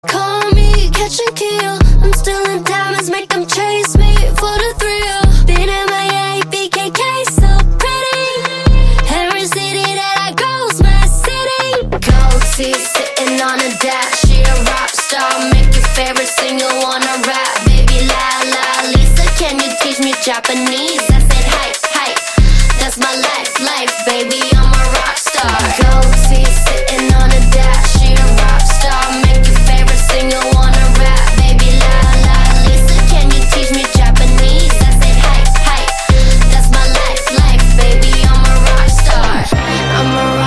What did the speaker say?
Call me, catch and kill. I'm still in diamonds, make them chase me for the thrill. Been MIA, BKK, so pretty. Every city that I go's my city. Gold teeth sitting on a dash. She a rock star, make your favorite singer wanna rap. Baby la la Lisa, can you teach me Japanese? I said hi, hi, that's my life, baby.